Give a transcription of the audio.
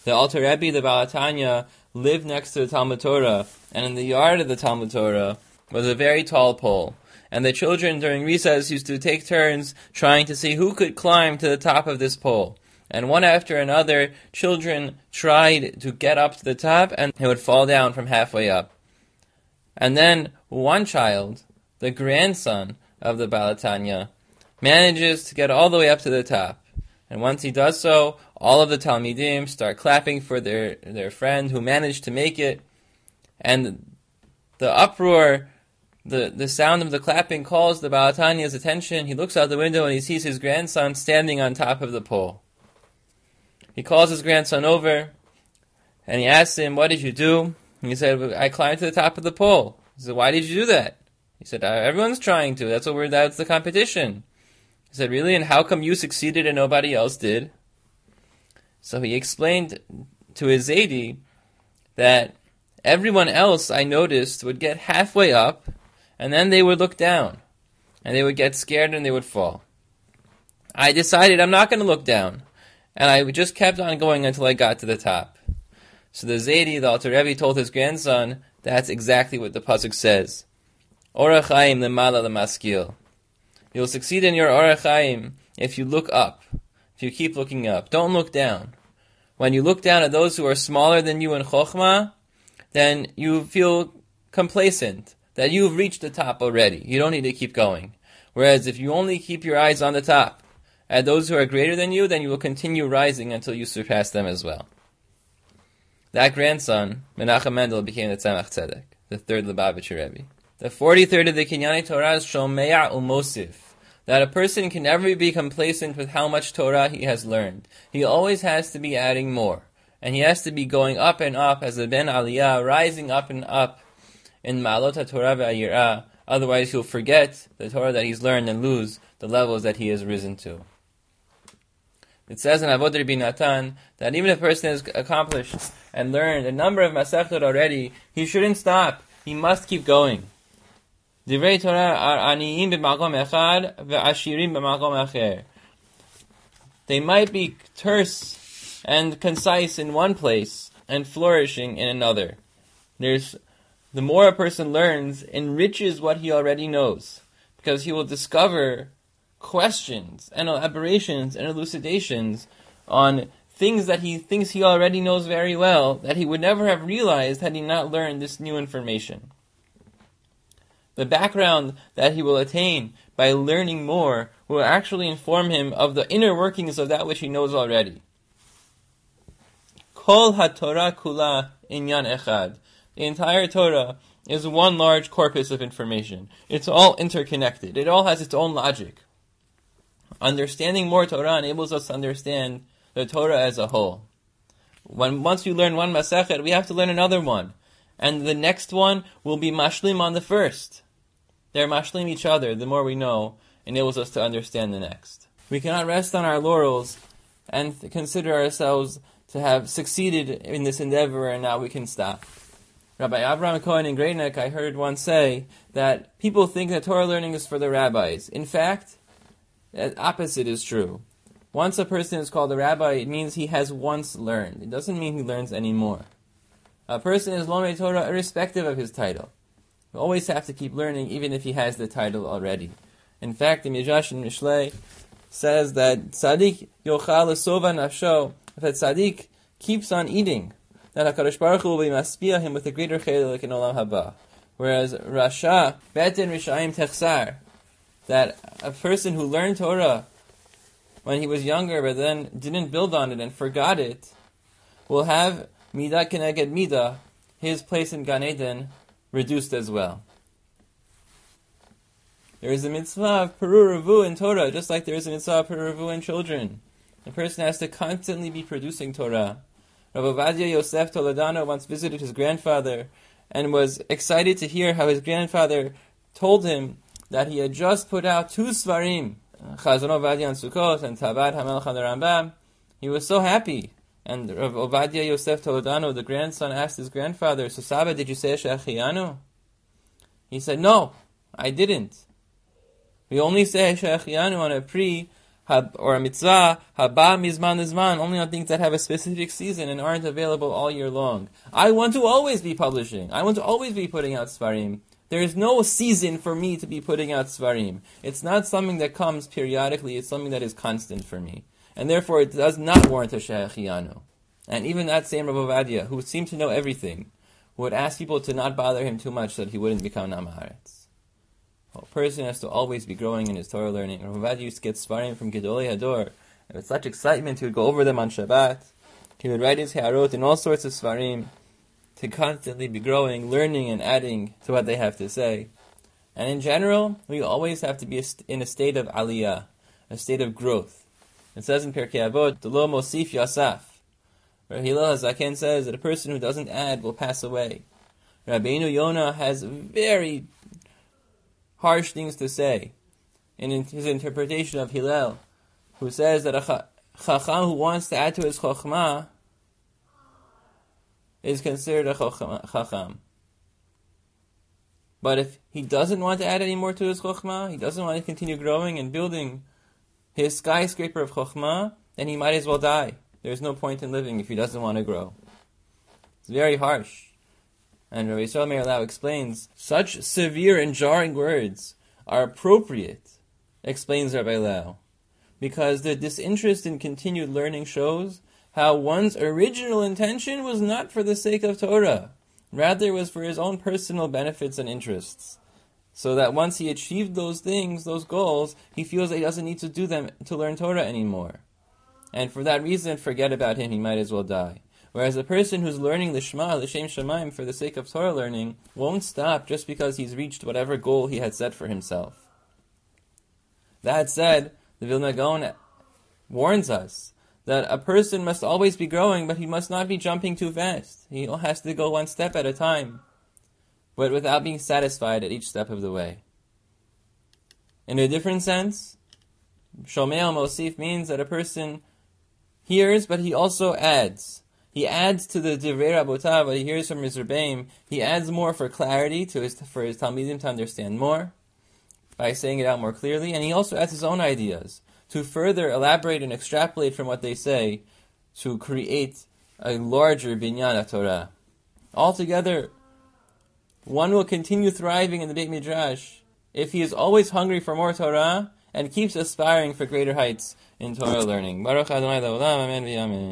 The Alter Rebbe, the Baal HaTanya, lived next to the Talmud Torah, and in the yard of the Talmud Torah was a very tall pole. And the children during recess used to take turns trying to see who could climb to the top of this pole. And one after another, children tried to get up to the top, and they would fall down from halfway up. And then one child, the grandson of the Baal HaTanya, manages to get all the way up to the top. And once he does so, all of the Talmidim start clapping for their friend who managed to make it. And the uproar, the sound of the clapping calls the Baal HaTanya's attention. He looks out the window and he sees his grandson standing on top of the pole. He calls his grandson over and he asks him, "What did you do?" And he said, "I climbed to the top of the pole." He said, "Why did you do that?" He said, "Everyone's trying to. That's the competition." He said, "Really? And how come you succeeded and nobody else did?" So he explained to his Zaidi that everyone else, I noticed, would get halfway up, and then they would look down, and they would get scared and they would fall. I decided I'm not going to look down, and I just kept on going until I got to the top. So the Zaidi, the Alter Rebbe, told his grandson, that's exactly what the pasuk says. Orach Chaim lemala lemaskil. You'll succeed in your Orach Chaim if you look up, if you keep looking up. Don't look down. When you look down at those who are smaller than you in Chokhmah, then you feel complacent, that you've reached the top already. You don't need to keep going. Whereas if you only keep your eyes on the top, at those who are greater than you, then you will continue rising until you surpass them as well. That grandson, Menachem Mendel, became the Tzemach Tzedek, the third Lubavitcher Rebbe. The 43rd of the Kinyani Torah is Shomea Umosif, that a person can never be complacent with how much Torah he has learned. He always has to be adding more. And he has to be going up and up as a Ben Aliyah, rising up and up in Ma'alot HaTorah ve'ayirah. Otherwise he'll forget the Torah that he's learned and lose the levels that he has risen to. It says in Avot Rabbi Natan that even if a person has accomplished and learned a number of Masechtot already, he shouldn't stop. He must keep going. Divrei Torah are aniyim b'makom echad ve'ashirim b'makom acher. They might be terse and concise in one place and flourishing in another. The more a person learns, enriches what he already knows, because he will discover questions and elaborations and elucidations on things that he thinks he already knows very well, that he would never have realized had he not learned this new information. The background that he will attain by learning more will actually inform him of the inner workings of that which he knows already. Kol HaTorah Kula Inyan Echad. The entire Torah is one large corpus of information. It's all interconnected. It all has its own logic. Understanding more Torah enables us to understand the Torah as a whole. Once you learn one Masechet, we have to learn another one. And the next one will be mashlim on the first. They're mashlim each other. The more we know, enables us to understand the next. We cannot rest on our laurels and consider ourselves to have succeeded in this endeavor and now we can stop. Rabbi Avraham Cohen in Great Neck, I heard once say that people think that Torah learning is for the rabbis. In fact, the opposite is true. Once a person is called a rabbi, it means he has once learned. It doesn't mean he learns anymore. A person is Lomei Torah irrespective of his title. You always have to keep learning even if he has the title already. In fact, the Midrash in Mishlei says that Tzaddik yochal lesova nafsho, if a tzaddik keeps on eating, that HaKadosh Baruch Hu will be maspia him with a greater chelik in Olam Haba. Whereas Rasha, Betin Rishayim Techsar, that a person who learned Torah when he was younger but then didn't build on it and forgot it, will have Midah Keneged Midah, his place in Gan Eden, reduced as well. There is a mitzvah of Peru Revu in Torah, just like there is a mitzvah of Peru Revu in children. A person has to constantly be producing Torah. Rav Ovadia Yosef Toledano once visited his grandfather and was excited to hear how his grandfather told him that he had just put out 2 svarim, Chazon Ovadia and Sukkot and Tabad HaMelech and the Rambam. He was so happy. And Rav Ovadia Yosef Toledano, the grandson, asked his grandfather, "So Saba, did you say Shechianu?" He said, "No, I didn't. We only say Shechianu on a pre or a mitzvah, haba mizman izman, only on things that have a specific season and aren't available all year long. I want to always be publishing. I want to always be putting out svarim. There is no season for me to be putting out svarim. It's not something that comes periodically, it's something that is constant for me. And therefore it does not warrant a shehechiyanu. And even that same Rav Ovadia, who seemed to know everything, would ask people to not bother him too much so that he wouldn't become Namaharetz. A person has to always be growing in his Torah learning. Rav Ovadia used to get svarim from Gedolei Hador, and with such excitement he would go over them on Shabbat. He would write his He'arot in all sorts of svarim, to constantly be growing, learning, and adding to what they have to say. And in general, we always have to be in a state of aliyah, a state of growth. It says in Pirkei Avot, "Lo mosif yasaf." Rabbi Hillel HaZaken says that a person who doesn't add will pass away. Rabbeinu Yonah has very harsh things to say in his interpretation of Hillel, who says that a chacham who wants to add to his chokhmah is considered a chacham. But if he doesn't want to add any more to his chokhmah, he doesn't want to continue growing and building his skyscraper of chokhmah, then he might as well die. There's no point in living if he doesn't want to grow. It's very harsh. And Rabbi Yisrael Meir Lau explains, such severe and jarring words are appropriate, explains Rabbi Lau, because the disinterest in continued learning shows how one's original intention was not for the sake of Torah. Rather, it was for his own personal benefits and interests. So that once he achieved those things, those goals, he feels that he doesn't need to do them to learn Torah anymore. And for that reason, forget about him, he might as well die. Whereas a person who's learning the Shema, L'Shem Shamayim, for the sake of Torah learning, won't stop just because he's reached whatever goal he had set for himself. That said, the Vilna Gaon warns us that a person must always be growing, but he must not be jumping too fast. He has to go one step at a time, but without being satisfied at each step of the way. In a different sense, Shomei Mosif means that a person hears, but he also adds. He adds to the Divrei Rabotav, what he hears from his Rebbeim. He adds more for clarity, for his Talmidim to understand more, by saying it out more clearly, and he also adds his own ideas, to further elaborate and extrapolate from what they say, to create a larger Binyan HaTorah. Altogether, one will continue thriving in the Beit Midrash if he is always hungry for more Torah, and keeps aspiring for greater heights in Torah learning. Baruch Adonai Le'olam, Amen v'Amen.